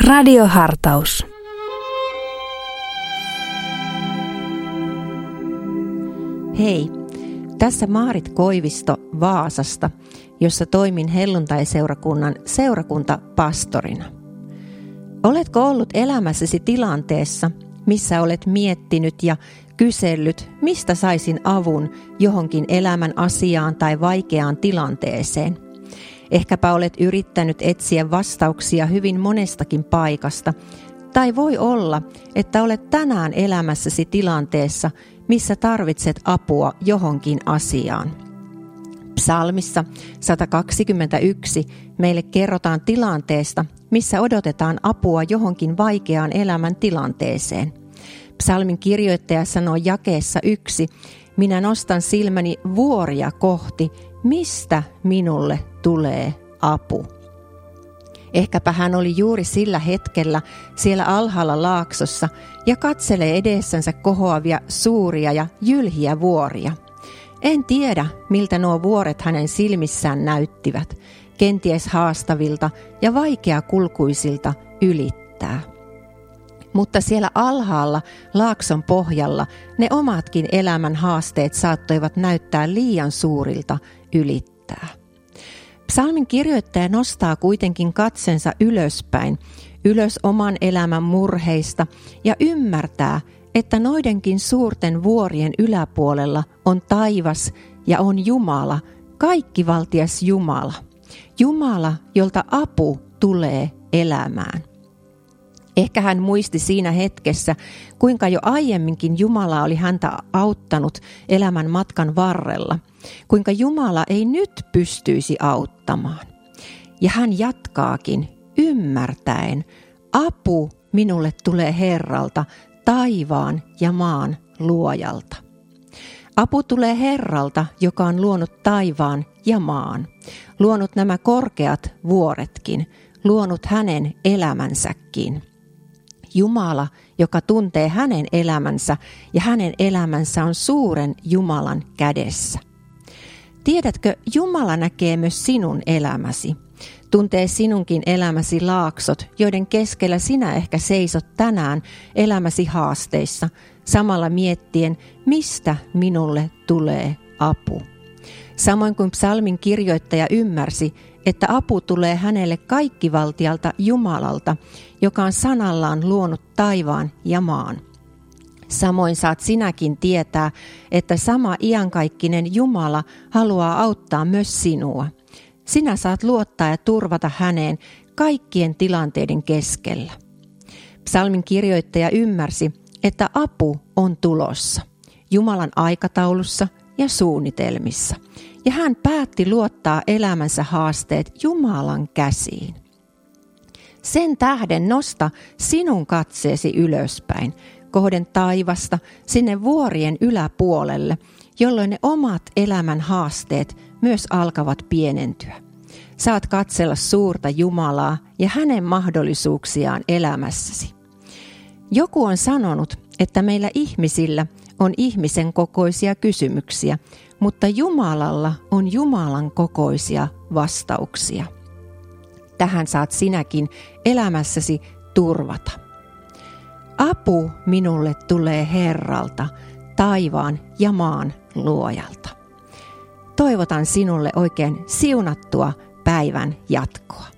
Radiohartaus. Hei, tässä Maarit Koivisto Vaasasta, jossa toimin helluntai-seurakunnan seurakuntapastorina. Oletko ollut elämässäsi tilanteessa, missä olet miettinyt ja kysellyt, mistä saisin avun johonkin elämän asiaan tai vaikeaan tilanteeseen? Ehkäpä olet yrittänyt etsiä vastauksia hyvin monestakin paikasta, tai voi olla, että olet tänään elämässäsi tilanteessa, missä tarvitset apua johonkin asiaan. Psalmissa 121 meille kerrotaan tilanteesta, missä odotetaan apua johonkin vaikeaan elämän tilanteeseen. Psalmin kirjoittaja sanoo jakeessa 1, minä nostan silmäni vuoria kohti, mistä minulle tulee apu. Ehkäpä hän oli juuri sillä hetkellä siellä alhaalla laaksossa ja katselee edessänsä kohoavia suuria ja jylhiä vuoria. En tiedä, miltä nuo vuoret hänen silmissään näyttivät, kenties haastavilta ja vaikeakulkuisilta ylittää. Mutta siellä alhaalla laakson pohjalla ne omatkin elämän haasteet saattoivat näyttää liian suurilta ylittää. Psalmin kirjoittaja nostaa kuitenkin katsensa ylöspäin, ylös oman elämän murheista ja ymmärtää, että noidenkin suurten vuorien yläpuolella on taivas ja on Jumala, kaikkivaltias Jumala. Jumala, jolta apu tulee elämään. Ehkä hän muisti siinä hetkessä, kuinka jo aiemminkin Jumala oli häntä auttanut elämän matkan varrella, kuinka Jumala ei nyt pystyisi auttamaan. Ja hän jatkaakin ymmärtäen, apu minulle tulee Herralta, taivaan ja maan luojalta. Apu tulee Herralta, joka on luonut taivaan ja maan, luonut nämä korkeat vuoretkin, luonut hänen elämänsäkin. Jumala, joka tuntee hänen elämänsä ja hänen elämänsä on suuren Jumalan kädessä. Tiedätkö, Jumala näkee myös sinun elämäsi. Tuntee sinunkin elämäsi laaksot, joiden keskellä sinä ehkä seisot tänään elämäsi haasteissa, samalla miettien, mistä minulle tulee apu. Samoin kuin psalmin kirjoittaja ymmärsi, että apu tulee hänelle kaikkivaltialta Jumalalta, joka on sanallaan luonut taivaan ja maan. Samoin saat sinäkin tietää, että sama iankaikkinen Jumala haluaa auttaa myös sinua. Sinä saat luottaa ja turvata häneen kaikkien tilanteiden keskellä. Psalmin kirjoittaja ymmärsi, että apu on tulossa Jumalan aikataulussa ja suunnitelmissa. Ja hän päätti luottaa elämänsä haasteet Jumalan käsiin. Sen tähden nosta sinun katseesi ylöspäin, kohden taivasta sinne vuorien yläpuolelle, jolloin ne omat elämän haasteet myös alkavat pienentyä. Saat katsella suurta Jumalaa ja hänen mahdollisuuksiaan elämässäsi. Joku on sanonut, että meillä ihmisillä on ihmisen kokoisia kysymyksiä, mutta Jumalalla on Jumalan kokoisia vastauksia. Tähän saat sinäkin elämässäsi turvata. Apu minulle tulee Herralta, taivaan ja maan luojalta. Toivotan sinulle oikein siunattua päivän jatkoa.